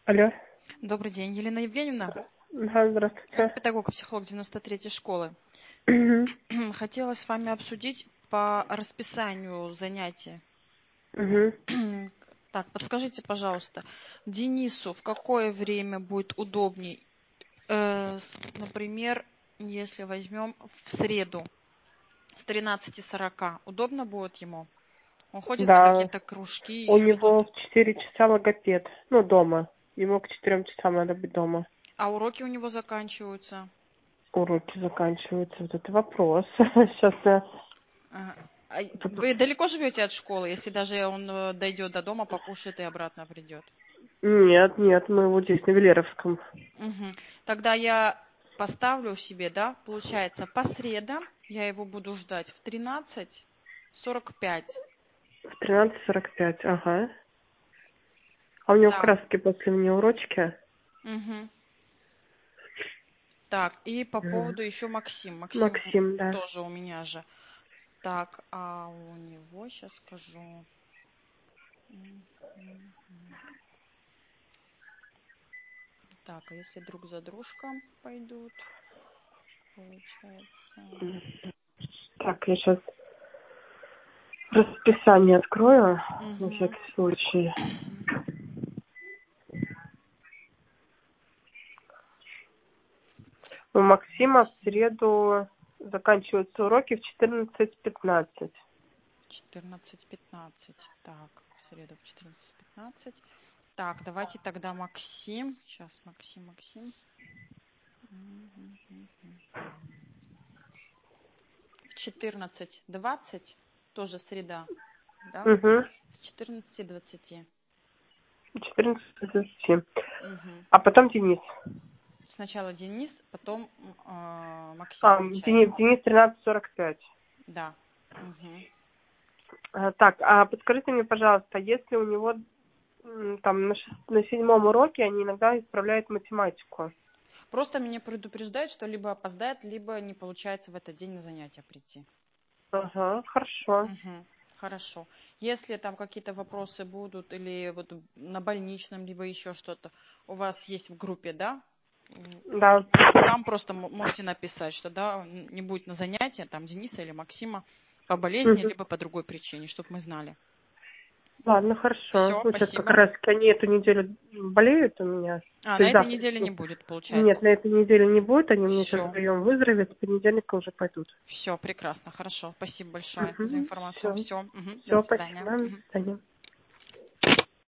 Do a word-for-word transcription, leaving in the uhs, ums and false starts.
Алло. Добрый день, Елена Евгеньевна. Да, здравствуйте. Педагог, психолог девяносто третьей школы. Мгм. Хотела с вами обсудить по расписанию занятий. Мгм. Так, подскажите, пожалуйста, Денису в какое время будет удобней? Э, с- например, если возьмем в среду с тринадцати сорока, удобно будет ему? Он ходит на Да, какие-то кружки, у еще него что-то. в четыре часа логопед. Ну, дома. Ему к четырем часам надо быть дома. А уроки у него заканчиваются? Уроки заканчиваются. Вот это вопрос. Сейчас я... Ага. А вы далеко живете от школы, если даже он э, дойдет до дома, покушает и обратно придет? Нет, нет, мы вот здесь, на Велеровском. Угу. Тогда я поставлю себе, да, получается, по средам я его буду ждать в тринадцать сорок пять. В тринадцать сорок пять, ага. А у него Так. краски после мне урочки. Угу. Так, и по Мгм. поводу еще Максим. Максим Максим, да. тоже у меня же. Так, а у него, сейчас скажу. Мгм. Так, а если друг за дружком пойдут, получается... Так, я сейчас расписание открою, на Угу. всякий случай. У Максима в среду заканчиваются уроки в четырнадцать пятнадцать. четырнадцать пятнадцать. Так, в среду в четырнадцать пятнадцать. Так, давайте тогда Максим. Сейчас, Максим, Максим. В четырнадцать двадцать, тоже среда, да? Угу. С четырнадцати двадцати. четырнадцать двадцать. Угу. А потом Денис. Сначала Денис, потом э, Максим, А, Денис, получается. Денис тринадцать сорок пять. Да. Угу. А, так, а подскажите мне, пожалуйста, если у него м, там на, шес- на седьмом уроке они иногда исправляют математику. Просто меня предупреждают, что либо опоздает, либо не получается в этот день на занятия прийти. Ага, хорошо. Угу. Хорошо. Если там какие-то вопросы будут, или вот на больничном, либо еще что-то, у вас есть в группе, да? Да. Там просто м- можете написать, что да, не будет на занятия там Дениса или Максима по болезни, Мгм. либо по другой причине, чтобы мы знали. Ладно, хорошо. Все, Ну, сейчас как спасибо. раз они эту неделю болеют у меня. А, То на есть этой завтра. неделе не будет, Нет, получается. на этой неделе не будет. Они у меня сейчас Все, вдвоем выздоровеют. С понедельника уже пойдут. все, прекрасно, хорошо. Спасибо большое за Угу. информацию. Все. Все, до Все, свидания. спасибо. До Мгм. свидания.